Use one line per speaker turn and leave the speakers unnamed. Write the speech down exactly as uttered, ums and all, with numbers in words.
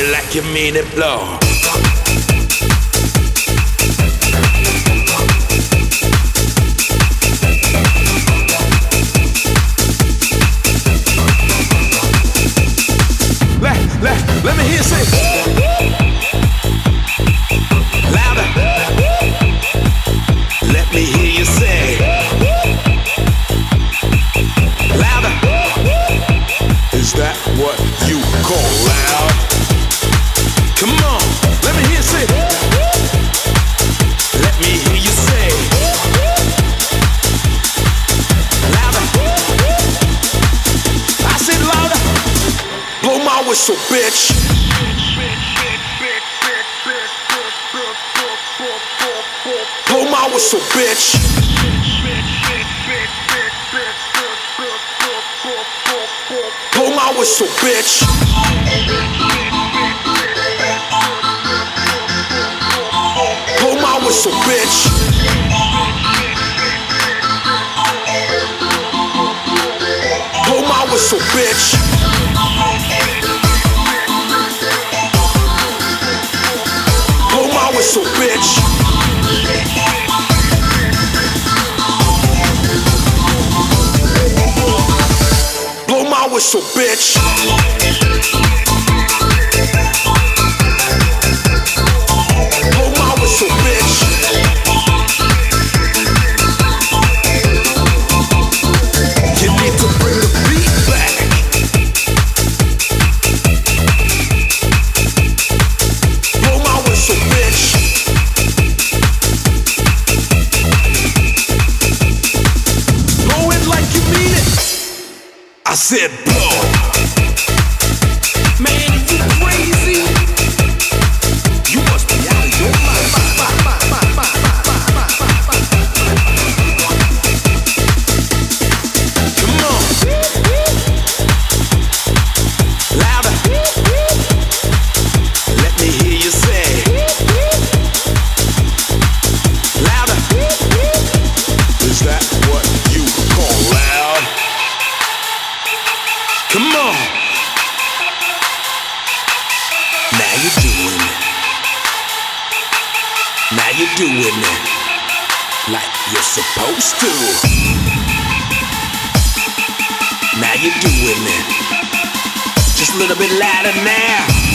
like you mean it, blow. Let, let, let me hear you say louder. Let me hear you say louder. Is that what you call loud? Come on, let me hear you say. Let me hear you say louder. I said louder. Blow my whistle, bitch. Blow my whistle, bitch. Blow my whistle, bitch. Blow my whistle, bitch. Blow my whistle, bitch. Blow my whistle, bitch. Blow my whistle, bitch. Blow my whistle, bitch. You need to bring the beat back. Blow my whistle, bitch. Blow it like you mean it. I said blow. Man, you crazy? You must be out of your mind. Come on. Louder. Let me hear you say louder. Is that what you call loud? Come on. Now you're doing it. Now you're doing it like you're supposed to. Now you're doing it just a little bit louder now.